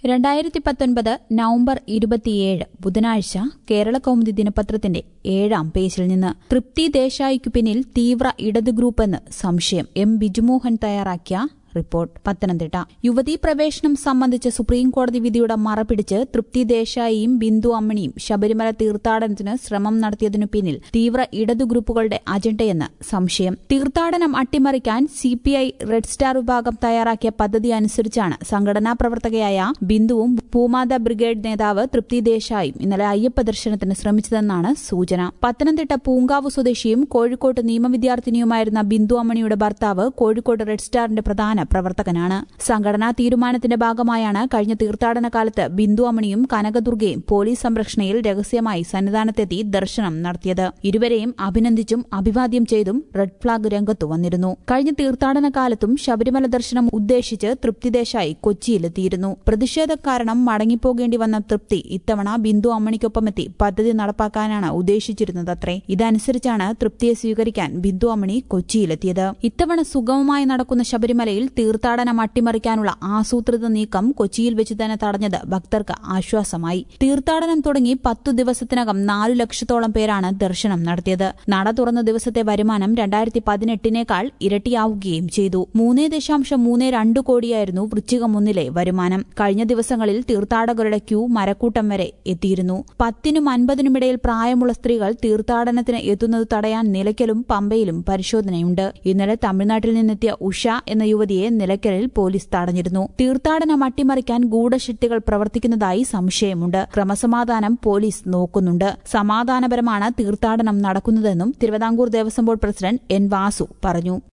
2019 November 27 ബുധനാഴ്ച കേരളകൗമുദി ദിനപത്രത്തിന്റെ 7ാം പേജിൽ നിന്ന് തൃപ്തി ദേശായിക്കു പിന്നിൽ തീവ്ര ഇടതു ഗ്രൂപ്പെന്ന് സംശയം എം ബിജുമോഹൻ തയ്യാറാക്കിയ റിപ്പോർട്ട്. പത്തനംതിട്ട യുവതീ പ്രവേശനം സംബന്ധിച്ച് സുപ്രീംകോടതി വിധിയുടെ മറപിടിച്ച് തൃപ്തി ദേശായിയും ബിന്ദു അമ്മിണിയും ശബരിമല തീർത്ഥാടനത്തിന് ശ്രമം നടത്തിയതിനു പിന്നിൽ തീവ്ര ഇടതു ഗ്രൂപ്പുകളുടെ അജണ്ടയെന്ന് സംശയം. തീർത്ഥാടനം അട്ടിമറിക്കാൻ സിപിഐ റെഡ് സ്റ്റാർ വിഭാഗം തയ്യാറാക്കിയ പദ്ധതി അനുസരിച്ചാണ് സംഘടനാ പ്രവർത്തകയായ ബിന്ദുവും ഭൂമാത ബ്രിഗേഡ് നേതാവ് തൃപ്തി ദേശായിയും ഇന്നലെ അയ്യപ്പ ദർശനത്തിന് ശ്രമിച്ചതെന്നാണ് സൂചന. പത്തനംതിട്ട പൂങ്കാവ് സ്വദേശിയും കോഴിക്കോട്ട് നിയമവിദ്യാർത്ഥിനിയുമായിരുന്ന ബിന്ദു അമ്മിണിയുടെ ഭർത്താവ് കോഴിക്കോട് റെഡ് സ്റ്റാറിന്റെ പ്രധാന പ്രവർത്തകനാണ്. സംഘടനാ തീരുമാനത്തിന്റെ ഭാഗമായാണ് കഴിഞ്ഞ തീർത്ഥാടന കാലത്ത് ബിന്ദു അമ്മിണിയും കനകദുർഗയും പോലീസ് സംരക്ഷണയിൽ രഹസ്യമായി സന്നിധാനത്തെത്തി ദർശനം നടത്തിയത്. ഇരുവരെയും അഭിനന്ദിച്ചും അഭിവാദ്യം ചെയ്തും റെഡ് ഫ്ളാഗ് രംഗത്തു വന്നിരുന്നു. കഴിഞ്ഞ തീർത്ഥാടന കാലത്തും ശബരിമല ദർശനം ഉദ്ദേശിച്ച് തൃപ്തി ദേശായി കൊച്ചിയിലെത്തിയിരുന്നു. പ്രതിഷേധം കാരണം മടങ്ങിപ്പോകേണ്ടി വന്ന തൃപ്തി ഇത്തവണ ബിന്ദു അമ്മിണിക്കൊപ്പമെത്തി പദ്ധതി നടപ്പാക്കാനാണ് ഉദ്ദേശിച്ചിരുന്നതത്രേ. ഇതനുസരിച്ചാണ് തൃപ്തിയെ സ്വീകരിക്കാൻ ബിന്ദു അമ്മിണി കൊച്ചിയിലെത്തിയത്. ഇത്തവണ സുഗമമായി നടക്കുന്ന ശബരിമലയിൽ തീർത്ഥാടനം അട്ടിമറിക്കാനുള്ള ആസൂത്രിത നീക്കം കൊച്ചിയിൽ വെച്ച് തന്നെ തടഞ്ഞത് ഭക്തർക്ക് ആശ്വാസമായി. തീർത്ഥാടനം തുടങ്ങി 10 ദിവസത്തിനകം 4 ലക്ഷത്തോളം പേരാണ് ദർശനം നടത്തിയത്. നട തുറന്ന ദിവസത്തെ വരുമാനം 2018 ഇരട്ടിയാവുകയും ചെയ്തു. 3.32 കോടിയായിരുന്നു വൃശ്ചികം 1 വരുമാനം. കഴിഞ്ഞ ദിവസങ്ങളിൽ തീർത്ഥാടകരുടെ ക്യൂ മരക്കൂട്ടം വരെ എത്തിയിരുന്നു. 10നും 50നും ഇടയിൽ പ്രായമുള്ള സ്ത്രീകൾ തീർത്ഥാടനത്തിന് എത്തുന്നത് തടയാൻ നിലയ്ക്കലും പമ്പയിലും പരിശോധനയുണ്ട്. ഇന്നലെ തമിഴ്നാട്ടിൽ നിന്നെത്തിയ ഉഷ എന്ന യുവതിയെ നിലയ്ക്കലിൽ പോലീസ് തടഞ്ഞിരുന്നു. തീർത്ഥാടനം അട്ടിമറിക്കാൻ ഗൂഢശക്തികൾ പ്രവർത്തിക്കുന്നതായി സംശയമുണ്ട്. ക്രമസമാധാനം പോലീസ് നോക്കുന്നുണ്ട്. സമാധാനപരമാണ് തീർത്ഥാടനം നടക്കുന്നതെന്നും Thiruvithamkoor Devaswom board president N Vasu പറഞ്ഞു.